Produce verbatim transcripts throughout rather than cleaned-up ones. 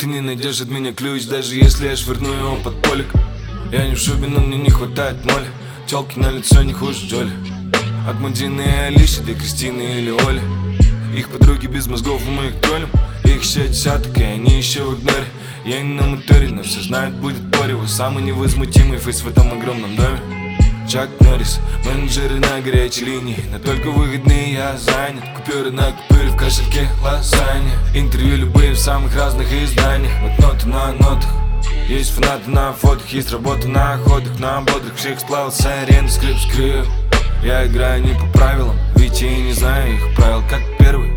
Ты не найдешь от меня ключ, даже если я швырну его под полик. Я не в шубе, но мне не хватает моли. Тёлки на лицо не хуже Джоли. От Мадины и Алиши до Кристины или Оли. Их подруги без мозгов, мы их троллим. Их еще десяток, и они еще в игноре. Я не на моторе, но все знают, будет порево. Самый невозмутимый фейс в этом огромном доме. Чак Норрис, менеджеры на горячей линии. Но только выходные я занят. Купюры на купюре, в кошельке лазанья. Интервью любые в самых разных изданиях. Вот ноты на нотах. Есть фанаты на фотах, есть работа на охотах. На бодрых всех сплавился арены, скрип скрип. Я играю не по правилам, ведь я и не знаю их правил, как первый.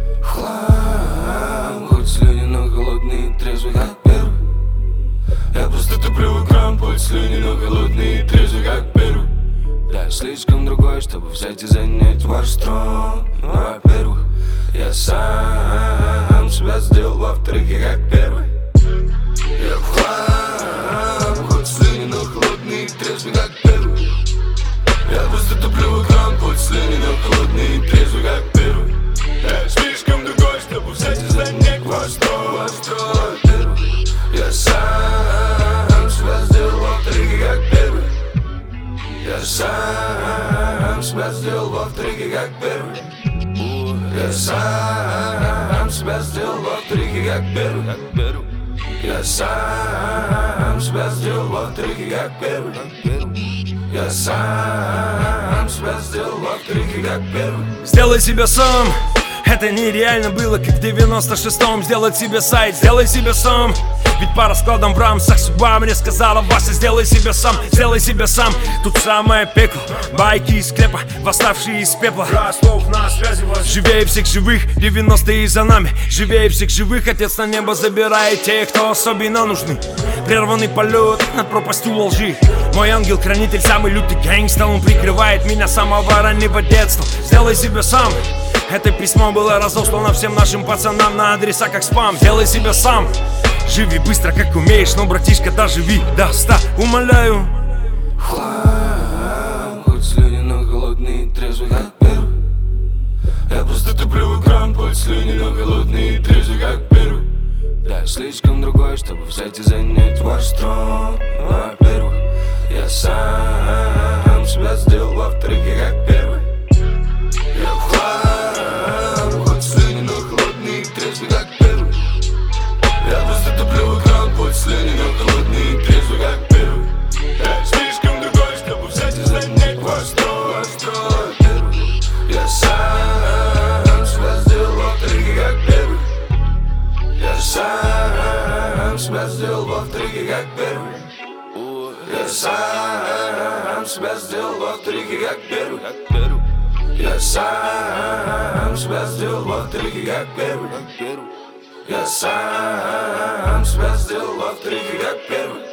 Хлам, хоть слюни, но холодные и трезвый, как первый. Я просто туплю в экран, хоть слюни, но холодные и трезвый, как первый. Да, я слишком другой, чтобы взять и занять ваш трон. Ну, во-первых, я сам себя сделал, во-вторых, я как первый. Я в хлам, хоть слюни, но холодные и трезвый, как первый. Я просто туплю в экран, хоть слюни, но холодные и трезвый, как первый. Я слишком другой, чтобы взять и занять ваш трон, ваш трон, во-первых. Я сам себя сделал, во-вторых, я как первый. Я сам себя сделал, во-вторых, я как первый. Я сам себя сделал, во-вторых, я как первый. Я сам себя сделал, во-вторых, я как первый. Я сам себя сделал, во-вторых, я как первый. Сделай себя сам. Это нереально было, как в девяносто шестом. Сделать себе сайт, сделай себя сам. Ведь по раскладам в рамсах судьба мне сказала: Вася, сделай себя сам, сделай себя сам. Тут самое пекло, байки из склепа, восставшие из пепла. Ростов на связи вас. Живее всех живых, девяностые за нами. Живее всех живых, отец на небо забирает тех, кто особенно нужны. Прерванный полет над пропастью во лжи. Мой ангел-хранитель, самый лютый гэнгста. Он прикрывает меня с самого раннего детства. Сделай себя сам. Это письмо было разослано всем нашим пацанам на адреса как спам. Сделай себя сам. Живи быстро, как умеешь, но, братишка, доживи до ста, умоляю. Хлам, хоть слюни, но холодные и трезвый, как первый. Я просто туплю в экран, хоть слюни, но холодные и трезвый, как первый. Да, я слишком другой, чтобы взять и занять ваш трон. Во-первых, я сам себя сделал, во-вторых, я как первый. Я в хлам, хоть слюни, но холодные и трезвый, как первый. Я просто туплю в экран, хоть слюни, но холодные и трезвый, как первый. Я слишком другой, чтобы взять и занять ваш трон, ваш трон, во-первых. Я сам себя сделал, во-вторых, я как первый. Я сам себя сделал, во-вторых, я как первый. Я сам себя сделал, во-вторых, я как первый. Я сам себя сделал, во-вторых, я как первый. Я сам себя сделал, во-вторых, я как первый.